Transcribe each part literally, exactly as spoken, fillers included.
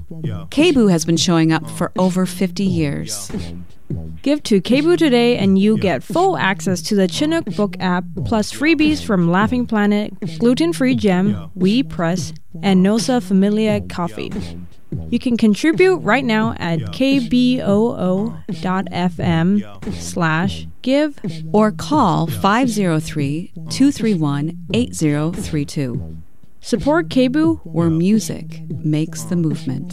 KBOO has been showing up for over fifty years. Give to KBOO today and you get full access to the Chinook book app, plus freebies from Laughing Planet, Gluten-Free Gem, We Press, and Nosa Familia Coffee. You can contribute right now at kboo.fm slash give or call five oh three, two three one, eight oh three two. Support KBOO, where music makes the movement.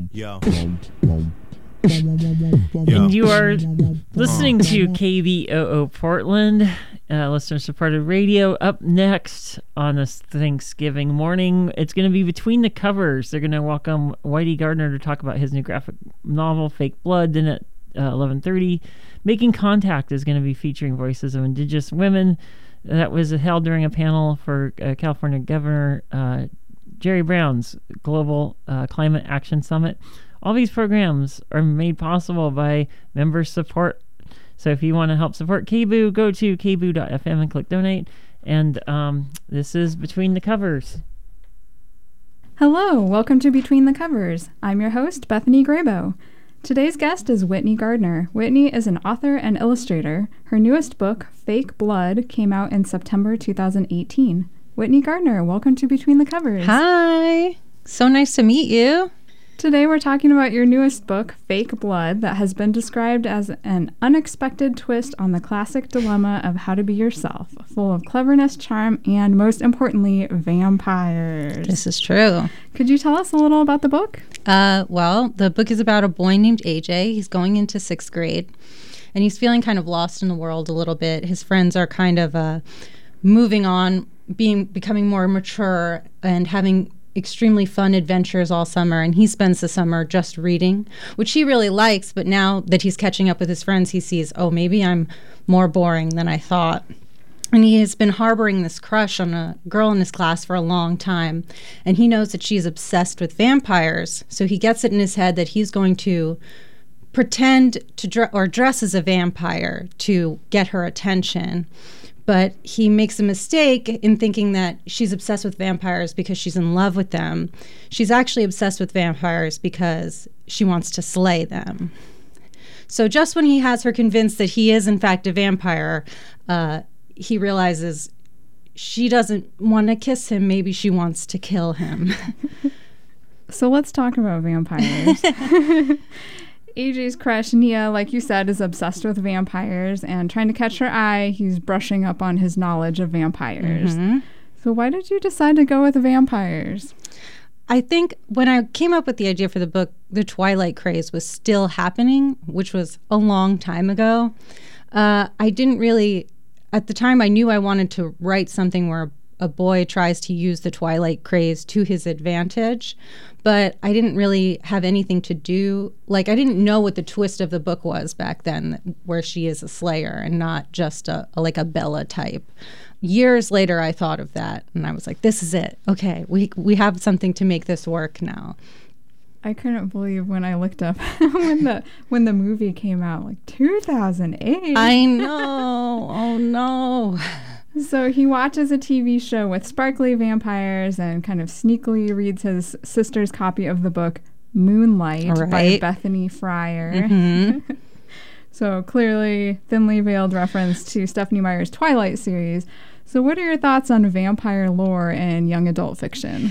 And you are listening to K B O O Portland, uh, listener-supported radio. Up next on this Thanksgiving morning, it's going to be Between the Covers. They're going to welcome Whitey Gardner to talk about his new graphic novel, Fake Blood. Then at uh, eleven thirty, Making Contact is going to be featuring voices of Indigenous women. That was held during a panel for uh, California Governor uh, Jerry Brown's Global uh, Climate Action Summit. All these programs are made possible by member support. So if you want to help support KBOO, go to kboo dot f m and click donate. And um, this is Between the Covers. Hello, welcome to Between the Covers. I'm your host, Bethany Graybo. Today's guest is Whitney Gardner. Whitney is an author and illustrator. Her newest book, Fake Blood, came out in September two thousand eighteen. Whitney Gardner, welcome to Between the Covers. Hi, so nice to meet you. Today we're talking about your newest book, Fake Blood, that has been described as an unexpected twist on the classic dilemma of how to be yourself, full of cleverness, charm, and most importantly, vampires. This is true. Could you tell us a little about the book? Uh, well, the book is about a boy named A J. He's going into sixth grade, and he's feeling kind of lost in the world a little bit. His friends are kind of uh, moving on, being becoming more mature, and having extremely fun adventures all summer, and he spends the summer just reading, which he really likes, but now that he's catching up with his friends, he sees, oh, maybe I'm more boring than I thought. And he has been harboring this crush on a girl in his class for a long time, and he knows that she's obsessed with vampires, so he gets it in his head that he's going to pretend to dre- or dress as a vampire to get her attention. But he makes a mistake in thinking that she's obsessed with vampires because she's in love with them. She's actually obsessed with vampires because she wants to slay them. So just when he has her convinced that he is, in fact, a vampire, uh, he realizes she doesn't want to kiss him. Maybe she wants to kill him. So let's talk about vampires. A J's crush, Nia, like you said, is obsessed with vampires, and trying to catch her eye, he's brushing up on his knowledge of vampires. Mm-hmm. So why did you decide to go with vampires? I think when I came up with the idea for the book, the Twilight craze was still happening, which was a long time ago. Uh, I didn't really, at the time I knew I wanted to write something where a boy tries to use the Twilight craze to his advantage, but I didn't really have anything to do. Like, I didn't know what the twist of the book was back then, where she is a slayer and not just a, a like a Bella type. Years later, I thought of that, and I was like, this is it. Okay, we we have something to make this work now. I couldn't believe when I looked up when the when the movie came out, like two thousand eight. I know. Oh, no. So he watches a T V show with sparkly vampires and kind of sneakily reads his sister's copy of the book Moonlight right. by Bethany Fryer. Mm-hmm. So clearly thinly veiled reference to Stephenie Meyer's Twilight series. So what are your thoughts on vampire lore and young adult fiction?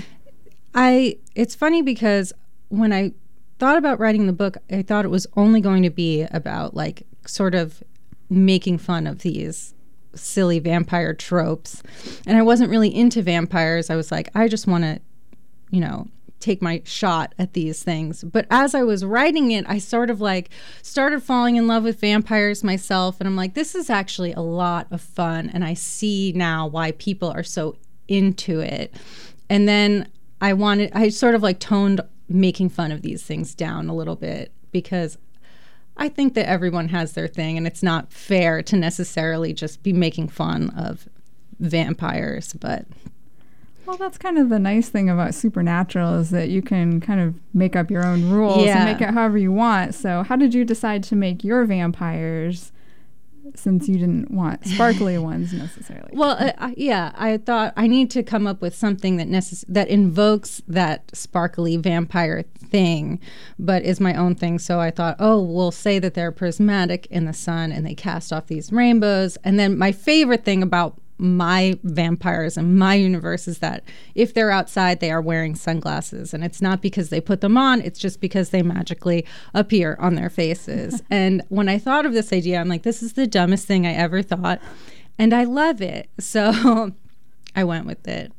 I it's funny because when I thought about writing the book, I thought it was only going to be about like sort of making fun of these silly vampire tropes. And I wasn't really into vampires. I was like, I just want to, you know, take my shot at these things. But as I was writing it, I sort of like started falling in love with vampires myself. And I'm like, this is actually a lot of fun. And I see now why people are so into it. And then I wanted, I sort of like toned making fun of these things down a little bit, because I think that everyone has their thing, and it's not fair to necessarily just be making fun of vampires. But well, that's kind of the nice thing about Supernatural, is that you can kind of make up your own rules yeah. and make it however you want. So how did you decide to make your vampires since you didn't want sparkly ones necessarily. Well, uh, I, yeah, I thought I need to come up with something that necess- that invokes that sparkly vampire thing, but is my own thing. So I thought, oh, we'll say that they're prismatic in the sun and they cast off these rainbows. And then my favorite thing about my vampires and my universe is that if they're outside, they are wearing sunglasses, and it's not because they put them on, it's just because they magically appear on their faces. And when I thought of this idea, I'm like, this is the dumbest thing I ever thought, and I love it. So I went with it.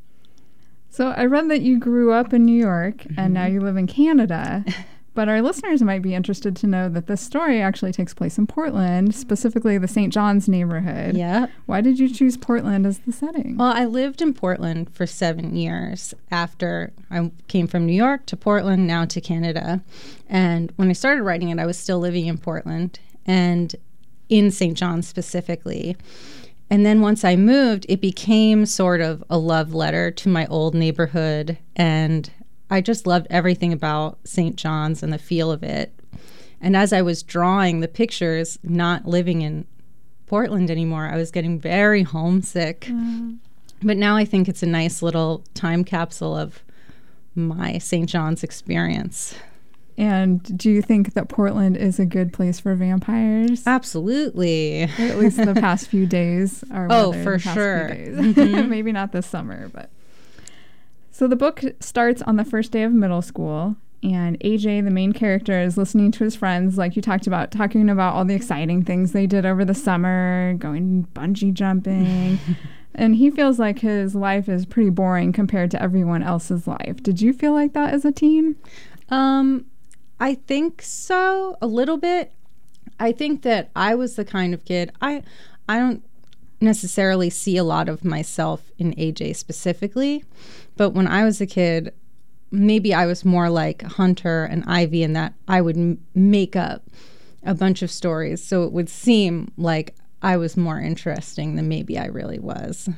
So I read that you grew up in New York, mm-hmm. and now you live in Canada. But our listeners might be interested to know that this story actually takes place in Portland, specifically the Saint John's neighborhood. Yeah. Why did you choose Portland as the setting? Well, I lived in Portland for seven years after I came from New York to Portland, now to Canada. And when I started writing it, I was still living in Portland and in Saint John's specifically. And then once I moved, it became sort of a love letter to my old neighborhood, and I just loved everything about Saint John's and the feel of it. And as I was drawing the pictures, not living in Portland anymore, I was getting very homesick. Mm. But now I think it's a nice little time capsule of my Saint John's experience. And do you think that Portland is a good place for vampires? Absolutely. Or at least the past few days. Or oh, for sure. Mm-hmm. Maybe not this summer, but... So the book starts on the first day of middle school, and A J, the main character, is listening to his friends, like you talked about, talking about all the exciting things they did over the summer, going bungee jumping, and he feels like his life is pretty boring compared to everyone else's life. Did you feel like that as a teen? Um, I think so, a little bit. I think that I was the kind of kid, I, I don't necessarily see a lot of myself in A J specifically. But when I was a kid, maybe I was more like Hunter and Ivy in that I would m- make up a bunch of stories. So it would seem like I was more interesting than maybe I really was.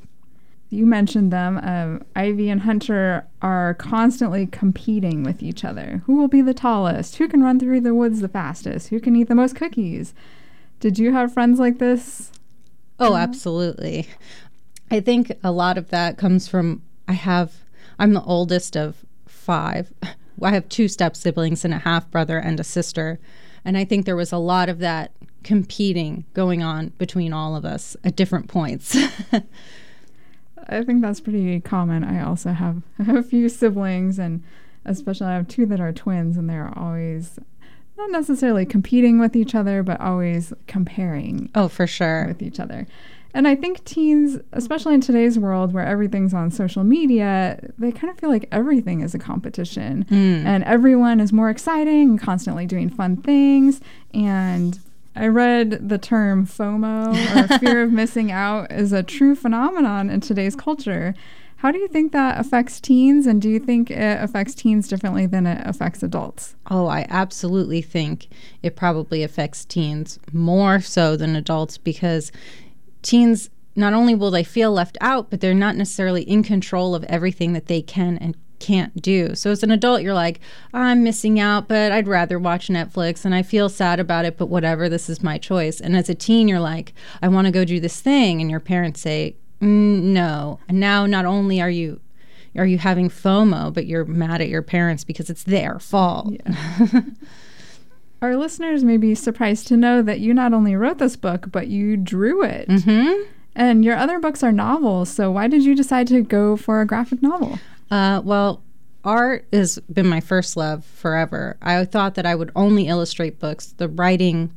You mentioned them. Um, Ivy and Hunter are constantly competing with each other. Who will be the tallest? Who can run through the woods the fastest? Who can eat the most cookies? Did you have friends like this? Oh, mm-hmm. Absolutely. I think a lot of that comes from I have, I'm the oldest of five. I have two step siblings and a half brother and a sister. And I think there was a lot of that competing going on between all of us at different points. I think that's pretty common. I also have a few siblings, and especially I have two that are twins, and they're always not necessarily competing with each other, but always comparing. Oh, for sure. With each other. And I think teens, especially in today's world where everything's on social media, they kind of feel like everything is a competition. Mm. And everyone is more exciting and constantly doing fun things. And I read the term FOMO, or fear of missing out, is a true phenomenon in today's culture. How do you think that affects teens? And do you think it affects teens differently than it affects adults? Oh, I absolutely think it probably affects teens more so than adults, because teens, not only will they feel left out, but they're not necessarily in control of everything that they can and can't do. So as an adult, you're like, I'm missing out, but I'd rather watch Netflix, and I feel sad about it, but whatever, this is my choice. And as a teen, you're like, I want to go do this thing, and your parents say, mm, no. And now not only are you are you having FOMO, but you're mad at your parents because it's their fault. Yeah. Our listeners may be surprised to know that you not only wrote this book, but you drew it. Mm-hmm. And your other books are novels. So why did you decide to go for a graphic novel? Uh, well, art has been my first love forever. I thought that I would only illustrate books. The writing,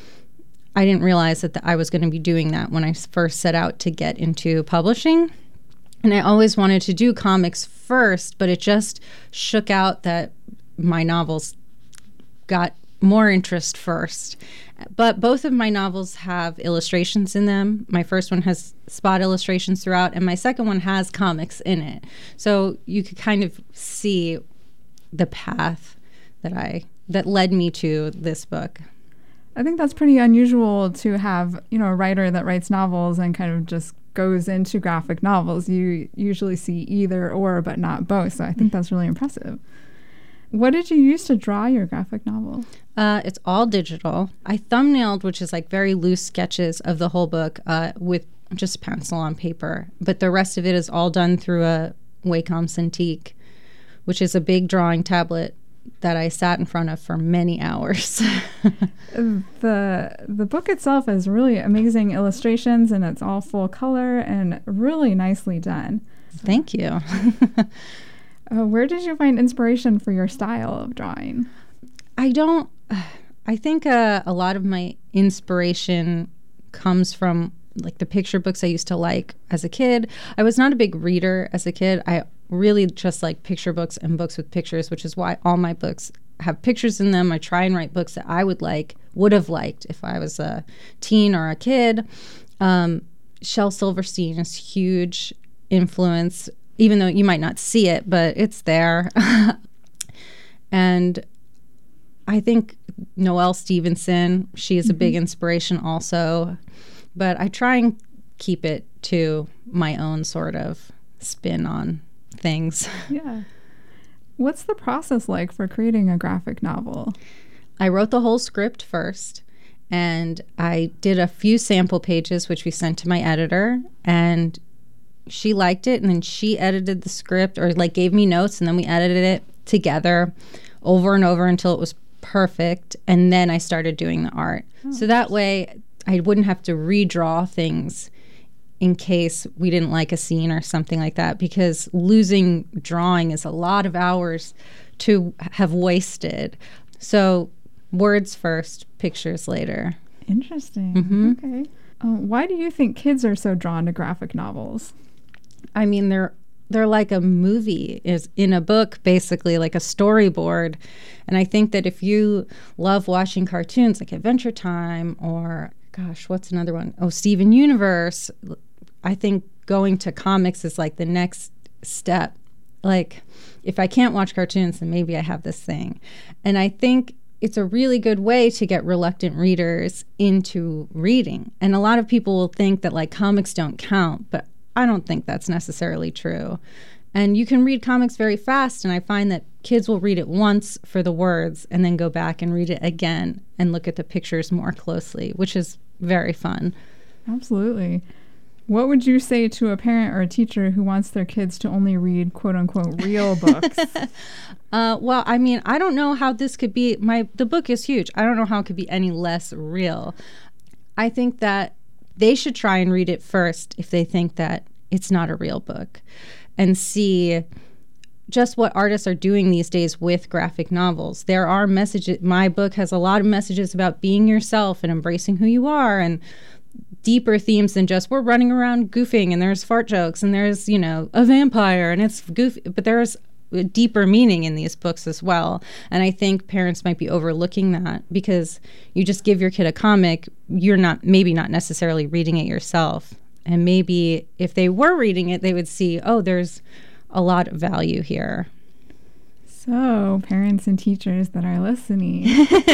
I didn't realize that the, I was going to be doing that when I first set out to get into publishing. And I always wanted to do comics first, but it just shook out that my novels got more interest first. But both of my novels have illustrations in them. My first one has spot illustrations throughout, and my second one has comics in it. So you could kind of see the path that I that led me to this book. I think that's pretty unusual to have, you know, a writer that writes novels and kind of just goes into graphic novels. You usually see either or, but not both. So I think that's really impressive. What did you use to draw your graphic novel? Uh, it's all digital. I thumbnailed, which is like very loose sketches of the whole book uh, with just pencil on paper. But the rest of it is all done through a Wacom Cintiq, which is a big drawing tablet that I sat in front of for many hours. the The book itself has really amazing illustrations, and it's all full color and really nicely done. Thank you. uh, where did you find inspiration for your style of drawing? I don't, I think uh, a lot of my inspiration comes from like the picture books I used to like as a kid. I was not a big reader as a kid. I really just like picture books and books with pictures, which is why all my books have pictures in them. I try and write books that I would like, would have liked if I was a teen or a kid. Um, Shel Silverstein is huge influence, even though you might not see it, but it's there. And I think Noelle Stevenson, she is a mm-hmm. big inspiration also. But I try and keep it to my own sort of spin on things. Yeah. What's the process like for creating a graphic novel? I wrote the whole script first, and I did a few sample pages, which we sent to my editor, and she liked it, and then she edited the script, or like gave me notes, and then we edited it together over and over until it was perfect, and then I started doing the art. Oh. So that way I wouldn't have to redraw things in case we didn't like a scene or something like that, because losing drawing is a lot of hours to have wasted. So words first, pictures later. Interesting. Mm-hmm. Okay. Uh, why do you think kids are so drawn to graphic novels? I mean, they're they're like a movie is in a book, basically like a storyboard. And I think that if you love watching cartoons like Adventure Time or gosh, what's another one? Oh, Steven Universe. I think going to comics is like the next step. Like, if I can't watch cartoons, then maybe I have this thing. And I think it's a really good way to get reluctant readers into reading. And a lot of people will think that like comics don't count, but I don't think that's necessarily true. And you can read comics very fast, and I find that kids will read it once for the words and then go back and read it again and look at the pictures more closely, which is very fun. Absolutely. What would you say to a parent or a teacher who wants their kids to only read quote-unquote real books? uh, well, I mean, I don't know how this could be. My the book is huge. I don't know how it could be any less real. I think that they should try and read it first if they think that it's not a real book, and see just what artists are doing these days with graphic novels. There are messages. My book has a lot of messages about being yourself and embracing who you are, and deeper themes than just we're running around goofing and there's fart jokes and there's, you know, a vampire and it's goofy. But there's a deeper meaning in these books as well. And I think parents might be overlooking that because you just give your kid a comic, you're not, maybe not necessarily reading it yourself. And maybe if they were reading it, they would see, oh, there's a lot of value here. So, parents and teachers that are listening,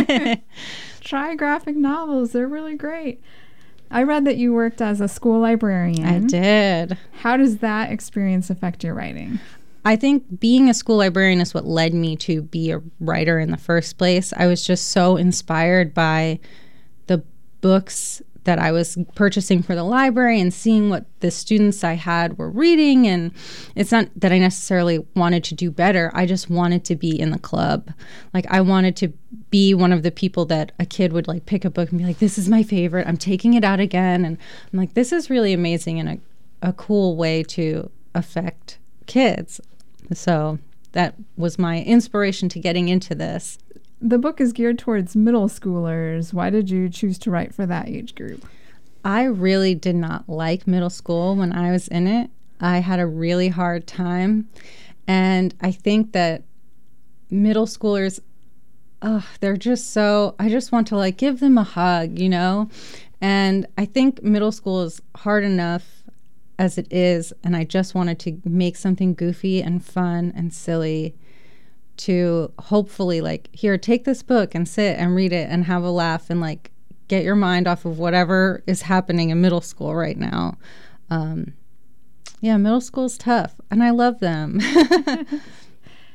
try graphic novels. They're really great. I read that you worked as a school librarian. I did. How does that experience affect your writing? I think being a school librarian is what led me to be a writer in the first place. I was just so inspired by the books that I was purchasing for the library and seeing what the students I had were reading. And it's not that I necessarily wanted to do better. I just wanted to be in the club. Like, I wanted to be one of the people that a kid would like pick a book and be like, this is my favorite. I'm taking it out again. And I'm like, this is really amazing and a, a cool way to affect kids. So that was my inspiration to getting into this. The book is geared towards middle schoolers. Why did you choose to write for that age group? I really did not like middle school when I was in it. I had a really hard time. And I think that middle schoolers, oh, they're just so, I just want to like give them a hug, you know? And I think middle school is hard enough as it is. And I just wanted to make something goofy and fun and silly to hopefully like, here, take this book and sit and read it and have a laugh and like get your mind off of whatever is happening in middle school right now. Um, yeah, middle school is tough and I love them.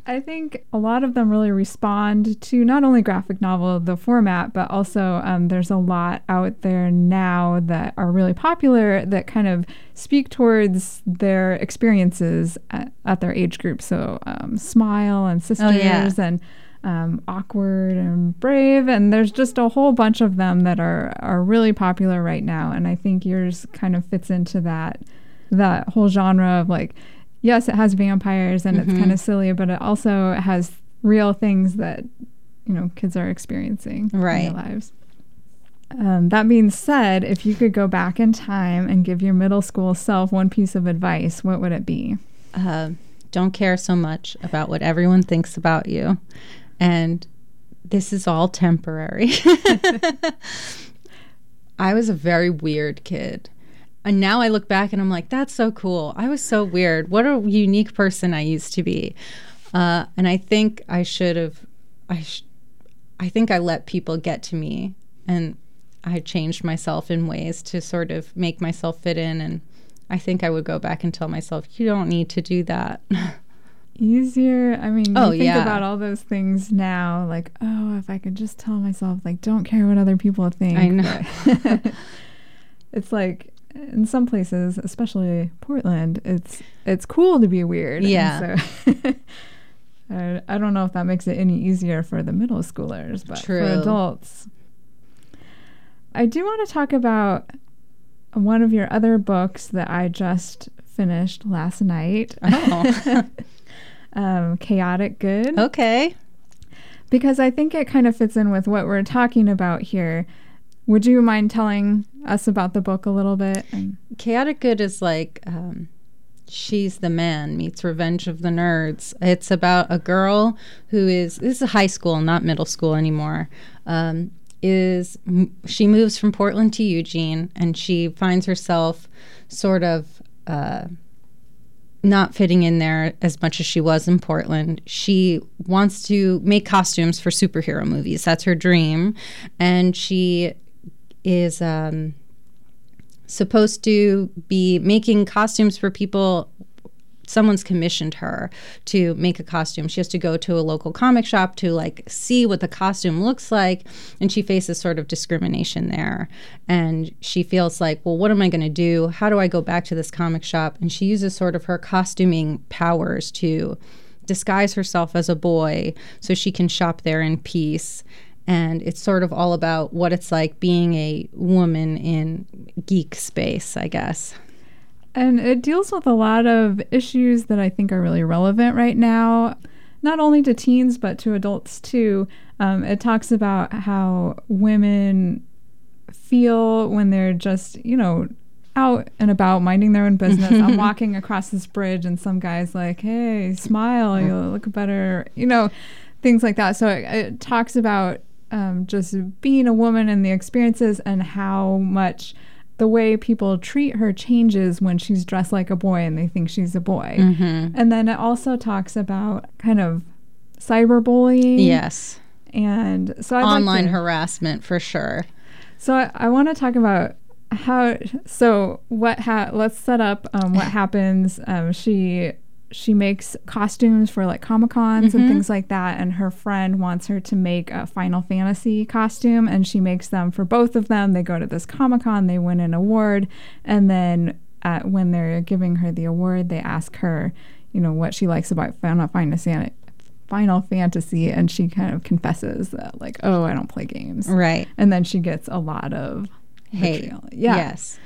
I think a lot of them really respond to not only graphic novel, the format, but also um, there's a lot out there now that are really popular that kind of speak towards their experiences at, at their age group. So um, Smile and Sisters oh, yeah. and um, Awkward and Brave. And there's just a whole bunch of them that are, are really popular right now. And I think yours kind of fits into that that whole genre of like, yes, it has vampires and mm-hmm. it's kind of silly, but it also has real things that, you know, kids are experiencing right. in their lives. Um, that being said, if you could go back in time and give your middle school self one piece of advice, what would it be? Uh, don't care so much about what everyone thinks about you. And this is all temporary. I was a very weird kid. And now I look back and I'm like, that's so cool. I was so weird. What a unique person I used to be. Uh, and I think I should have, I, sh- I think I let people get to me, and I changed myself in ways to sort of make myself fit in. And I think I would go back and tell myself, you don't need to do that. Easier. I mean, oh, you think yeah. about all those things now, like, oh, if I could just tell myself, like, don't care what other people think. I know. It's like, in some places, especially Portland, it's it's cool to be weird. Yeah. So I, I don't know if that makes it any easier for the middle schoolers, but True. for adults. I do want to talk about one of your other books that I just finished last night. Oh. um, Chaotic Good. Okay. Because I think it kind of fits in with what we're talking about here. Would you mind telling us about the book a little bit? Chaotic Good is like um, She's the Man meets Revenge of the Nerds. It's about a girl who is, this is high school, not middle school anymore, um, is, she moves from Portland to Eugene, and she finds herself sort of uh, not fitting in there as much as she was in Portland. She wants to make costumes for superhero movies. That's her dream. And she is um, supposed to be making costumes for people. Someone's commissioned her to make a costume. She has to go to a local comic shop to like see what the costume looks like, and she faces sort of discrimination there. And she feels like, well, what am I going to do? How do I go back to this comic shop? And she uses sort of her costuming powers to disguise herself as a boy so she can shop there in peace. And it's sort of all about what it's like being a woman in geek space, I guess. And it deals with a lot of issues that I think are really relevant right now, not only to teens, but to adults too. Um, it talks about how women feel when they're just, you know, out and about minding their own business. I'm walking across this bridge and some guy's like, hey, smile, you'll look better, you know, things like that. So it, it talks about um, just being a woman and the experiences and how much the way people treat her changes when she's dressed like a boy and they think she's a boy. Mm-hmm. And then it also talks about kind of cyberbullying. Yes. And so I'd online like to, harassment for sure. So I, I want to talk about how, so what, ha- let's set up um, what happens. Um, she she makes costumes for like Comic-Cons mm-hmm. and things like that, and her friend wants her to make a Final Fantasy costume, and she makes them for both of them. They go to this Comic-Con, they win an award, and then uh, when they're giving her the award, they ask her, you know, what she likes about Final Fantasy, Final Fantasy, and she kind of confesses that, like, oh, I don't play games. Right. And then she gets a lot of hate. Yeah. Yes.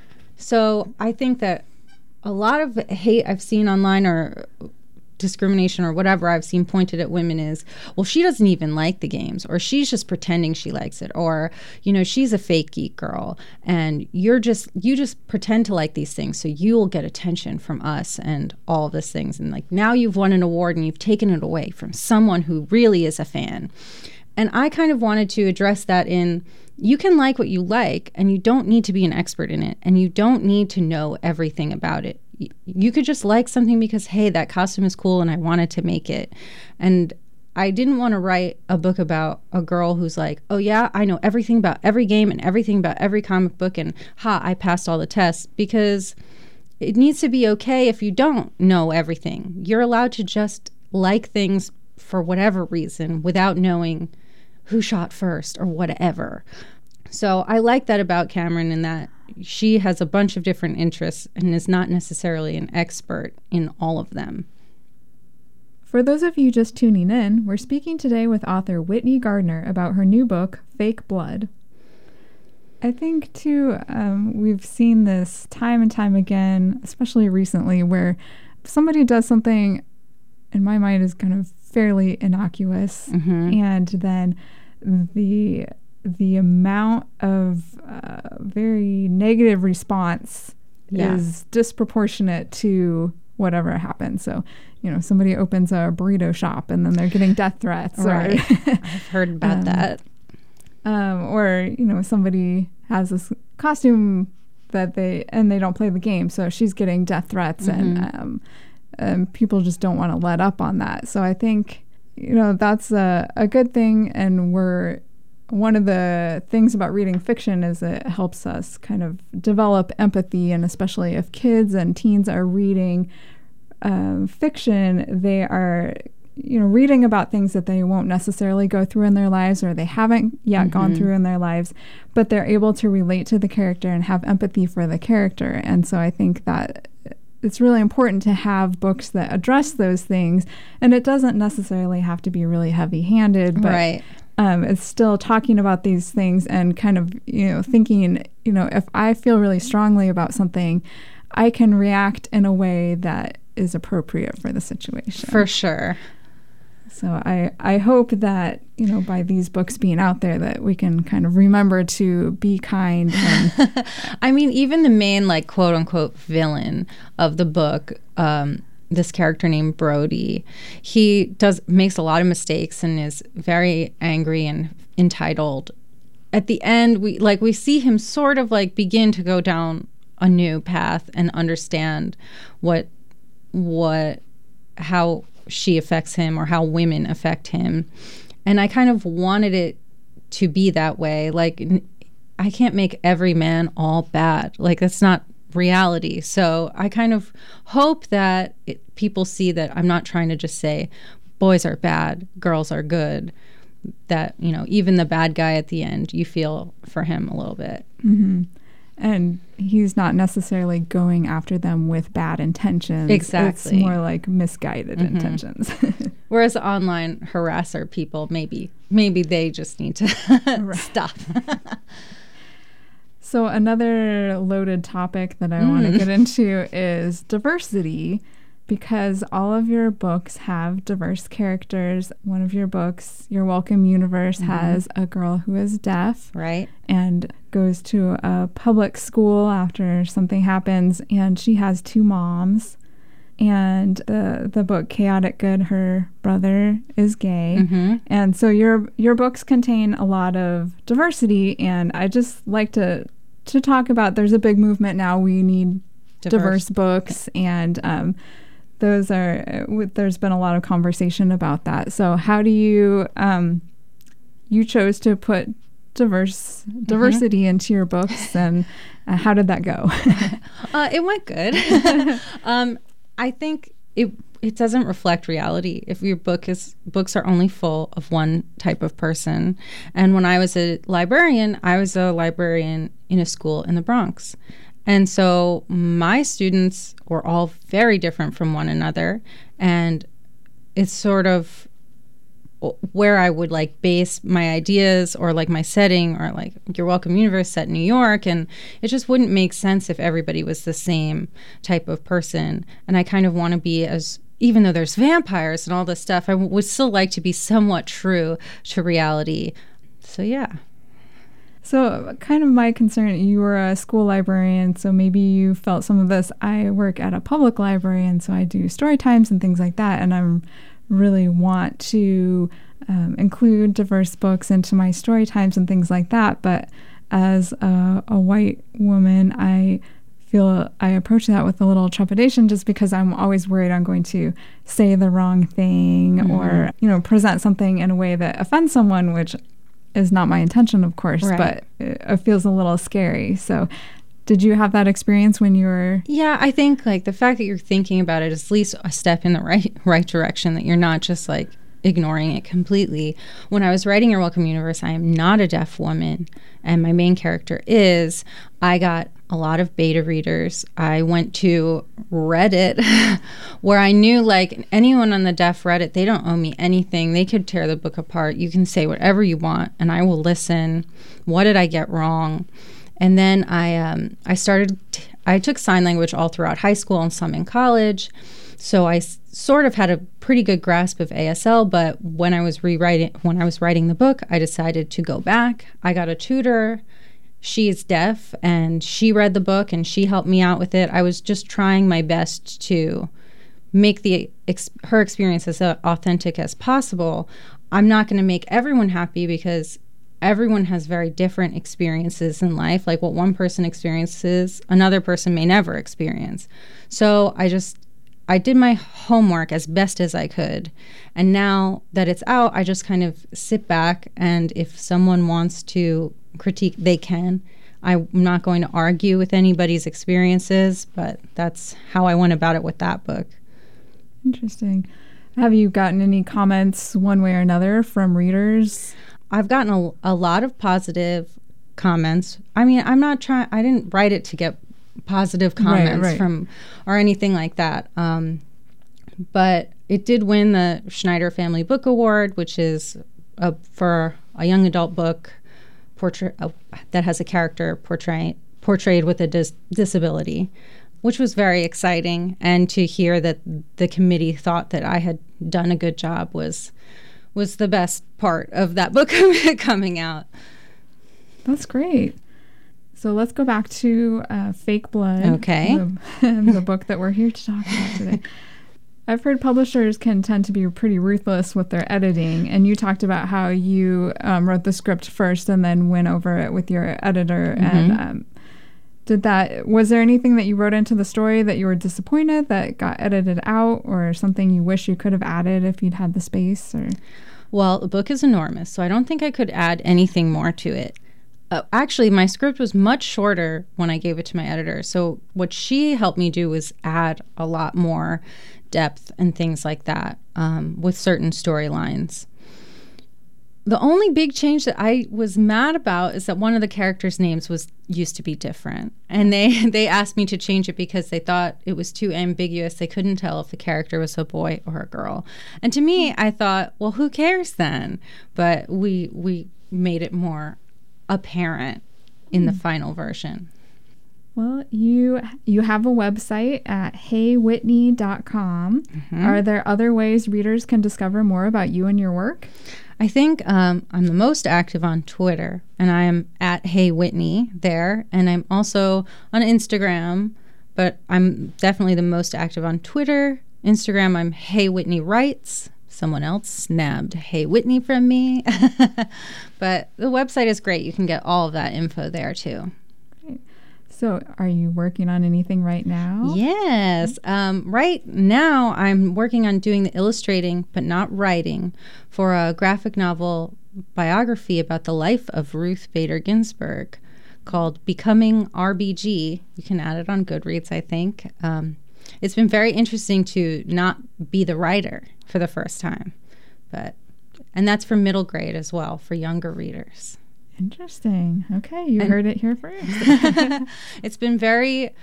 So I think that a lot of hate I've seen online or discrimination or whatever I've seen pointed at women is, well, she doesn't even like the games, or she's just pretending she likes it, or, you know, she's a fake geek girl and you're just, you just pretend to like these things so you'll get attention from us and all of these things. And like now you've won an award and you've taken it away from someone who really is a fan. And I kind of wanted to address that in, you can like what you like and you don't need to be an expert in it and you don't need to know everything about it. You could just like something because, hey, that costume is cool and I wanted to make it. And I didn't want to write a book about a girl who's like, oh yeah, I know everything about every game and everything about every comic book and ha, I passed all the tests, because it needs to be okay if you don't know everything. You're allowed to just like things for whatever reason without knowing who shot first or whatever. So I like that about Cameron, in that she has a bunch of different interests and is not necessarily an expert in all of them. For those of you just tuning in, we're speaking today with author Whitney Gardner about her new book, Fake Blood. I think, too, um, we've seen this time and time again, especially recently, where somebody does something, in my mind, is kind of fairly innocuous, mm-hmm. and then the the amount of uh, very negative response yeah. is disproportionate to whatever happened. So, you know, somebody opens a burrito shop and then they're getting death threats. Right. Or, I've heard about um, that. Um, or, you know, somebody has this costume that they, and they don't play the game. So she's getting death threats mm-hmm. and um, um, people just don't want to let up on that. So I think, you know, that's a, a good thing. And we're, one of the things about reading fiction is it helps us kind of develop empathy, and especially if kids and teens are reading um, fiction, they are, you know, reading about things that they won't necessarily go through in their lives, or they haven't yet mm-hmm. gone through in their lives, but they're able to relate to the character and have empathy for the character. And so I think that it's really important to have books that address those things, and it doesn't necessarily have to be really heavy-handed, but right. Um, it's still talking about these things and kind of, you know, thinking, you know, if I feel really strongly about something, I can react in a way that is appropriate for the situation. For sure. So I, I hope that, you know, by these books being out there, that we can kind of remember to be kind. And I mean, even the main, like, quote unquote villain of the book, um, this character named Brody, he does makes a lot of mistakes and is very angry and entitled. At the end, we like we see him sort of like begin to go down a new path and understand what what how she affects him, or how women affect him. And I kind of wanted it to be that way. Like, I can't make every man all bad. Like, that's not reality. So I kind of hope that it, people see that I'm not trying to just say boys are bad, girls are good, that, you know, even the bad guy at the end, you feel for him a little bit. Mm-hmm. And he's not necessarily going after them with bad intentions. Exactly. It's more like misguided mm-hmm. intentions. Whereas online harasser people, maybe maybe they just need to stop. So another loaded topic that I mm. want to get into is diversity, because all of your books have diverse characters. One of your books, Your Welcome Universe, mm-hmm. has a girl who is deaf. Right. And goes to a public school after something happens, and she has two moms. And the the book Chaotic Good, her brother is gay. Mm-hmm. And so your your books contain a lot of diversity, and I just like to to talk about, there's a big movement now, we need diverse, diverse books, and um, those are, there's been a lot of conversation about that. So how do you, um, you chose to put diverse diversity mm-hmm. into your books, and uh, how did that go? uh, it went good. um, I think it it doesn't reflect reality if your book is books are only full of one type of person. And when I was a librarian, I was a librarian in a school in the Bronx. And so my students were all very different from one another. And it's sort of where I would like base my ideas, or like my setting, or like Your Welcome Universe set in New York. And it just wouldn't make sense if everybody was the same type of person. And I kind of want to be, as even though there's vampires and all this stuff, I w- would still like to be somewhat true to reality. So yeah. So kind of my concern, you were a school librarian, so maybe you felt some of this. I work at a public library, and so I do story times and things like that, and I'm really want to um, include diverse books into my story times and things like that. But as a, a white woman, I feel I approach that with a little trepidation, just because I'm always worried I'm going to say the wrong thing mm-hmm. or, you know, present something in a way that offends someone, which is not my intention, of course, right. but it, it feels a little scary. So Did you have that experience when you were... Yeah, I think like the fact that you're thinking about it is at least a step in the right right direction, that you're not just like ignoring it completely. When I was writing Your Welcome Universe, I am not a deaf woman, and my main character is. I got a lot of beta readers. I went to Reddit where I knew like anyone on the deaf Reddit, they don't owe me anything. They could tear the book apart. You can say whatever you want and I will listen. What did I get wrong? And then I um, I started, t- I took sign language all throughout high school and some in college. So I s- sort of had a pretty good grasp of A S L, but when I was rewriting, when I was writing the book, I decided to go back. I got a tutor. She is deaf and she read the book and she helped me out with it. I was just trying my best to make the ex- her experience as uh, authentic as possible. I'm not going to make everyone happy because everyone has very different experiences in life. Like what one person experiences, another person may never experience. So I just, I did my homework as best as I could. And now that it's out, I just kind of sit back, and if someone wants to critique, they can. I'm not going to argue with anybody's experiences, but that's how I went about it with that book. Interesting. Have you gotten any comments one way or another from readers? I've gotten a, a lot of positive comments. I mean, I'm not trying, I didn't write it to get positive comments right, right. from or anything like that. Um, but it did win the Schneider Family Book Award, which is a, for a young adult book portray, uh, that has a character portray, portrayed with a dis- disability, which was very exciting. And to hear that the committee thought that I had done a good job was was the best part of that book coming out. That's great. So let's go back to uh, Fake Blood. Okay. The, the book that we're here to talk about today. I've heard publishers can tend to be pretty ruthless with their editing, and you talked about how you um, wrote the script first and then went over it with your editor. Mm-hmm. And um, did that? Was there anything that you wrote into the story that you were disappointed that got edited out, or something you wish you could have added if you'd had the space? Or well, the book is enormous, so I don't think I could add anything more to it. Uh, actually, my script was much shorter when I gave it to my editor. So what she helped me do was add a lot more depth and things like that um, with certain storylines. The only big change that I was mad about is that one of the characters' names was used to be different. And they, they asked me to change it because they thought it was too ambiguous. They couldn't tell if the character was a boy or a girl. And to me, I thought, well, who cares then? But we we made it more apparent in the final version. Well, you you have a website at hey whitney dot com. Mm-hmm. Are there other ways readers can discover more about you and your work? I think um, I'm the most active on Twitter, and I am at Hey Whitney there, and I'm also on Instagram, but I'm definitely the most active on Twitter. Instagram, I'm Hey Whitney Writes. Someone else snabbed Hey Whitney from me. But the website is great. You can get all of that info there, too. Great. So are you working on anything right now? Yes. Um, right now, I'm working on doing the illustrating, but not writing, for a graphic novel biography about the life of Ruth Bader Ginsburg called Becoming R B G. You can add it on Goodreads, I think. Um, it's been very interesting to not be the writer for the first time. but And that's for middle grade as well, for younger readers. Interesting. Okay, you and heard it here first. It's been very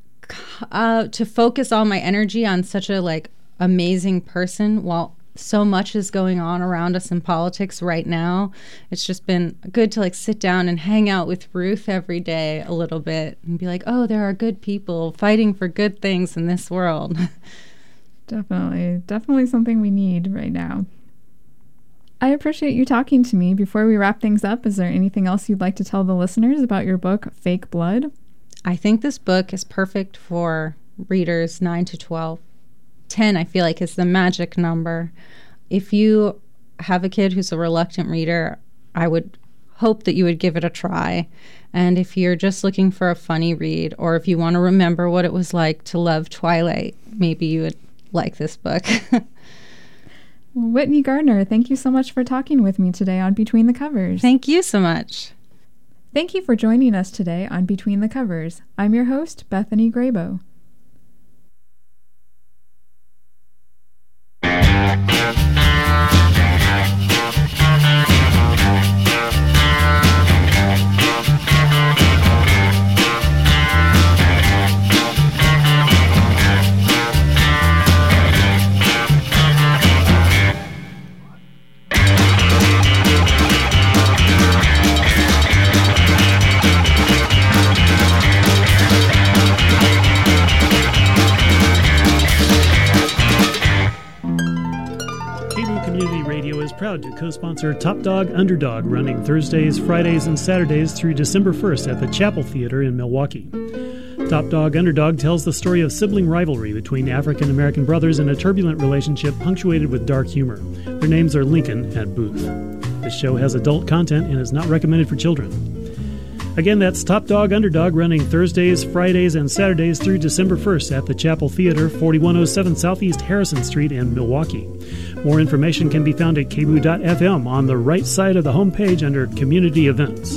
uh, to focus all my energy on such a like amazing person while so much is going on around us in politics right now. It's just been good to like sit down and hang out with Ruth every day a little bit and be like, oh, there are good people fighting for good things in this world. Definitely. Definitely something we need right now. I appreciate you talking to me. Before we wrap things up, is there anything else you'd like to tell the listeners about your book, Fake Blood? I think this book is perfect for readers nine to twelve. ten, I feel like, is the magic number. If you have a kid who's a reluctant reader, I would hope that you would give it a try. And if you're just looking for a funny read, or if you want to remember what it was like to love Twilight, maybe you would like this book. Whitney Gardner, thank you so much for talking with me today on Between the Covers. Thank you so much. Thank you for joining us today on Between the Covers. I'm your host, Bethany Grabo. Proud to co-sponsor Top Dog Underdog, running Thursdays, Fridays, and Saturdays through December first at the Chapel Theater in Milwaukee. Top Dog Underdog tells the story of sibling rivalry between African-American brothers in a turbulent relationship punctuated with dark humor. Their names are Lincoln and Booth. This show has adult content and is not recommended for children. Again, that's Top Dog Underdog, running Thursdays, Fridays, and Saturdays through December first at the Chapel Theater, forty-one oh seven Southeast Harrison Street in Milwaukee. More information can be found at k b o o dot f m on the right side of the homepage under Community Events.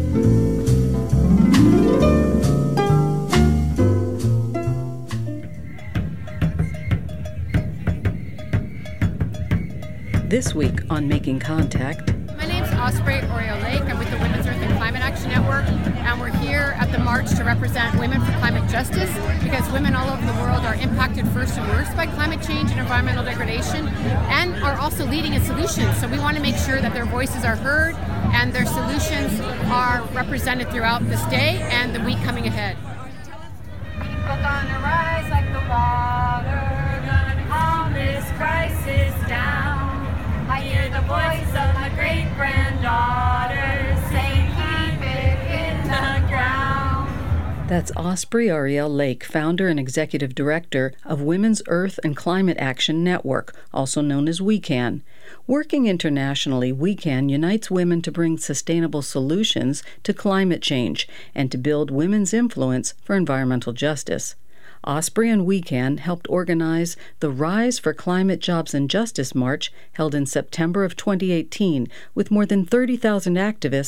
This week on Making Contact. My name's Osprey Oriole Lake. I'm with the Women's Earth and Climate Action Network, and we're here at the march to represent women for climate justice, because women all over the world are impacted first and worst by climate change and environmental degradation, and are also leading in solutions. So we want to make sure that their voices are heard and their solutions are represented throughout this day and the week coming ahead. People gonna rise like the water, gonna calm this crisis down. I hear the voice of my great-granddaughter saying, keep it in the ground. That's Osprey Ariel Lake, founder and executive director of Women's Earth and Climate Action Network, also known as We Can. Working internationally, We Can unites women to bring sustainable solutions to climate change and to build women's influence for environmental justice. Osprey and We Can helped organize the Rise for Climate Jobs and Justice March held in September of twenty eighteen with more than thirty thousand activists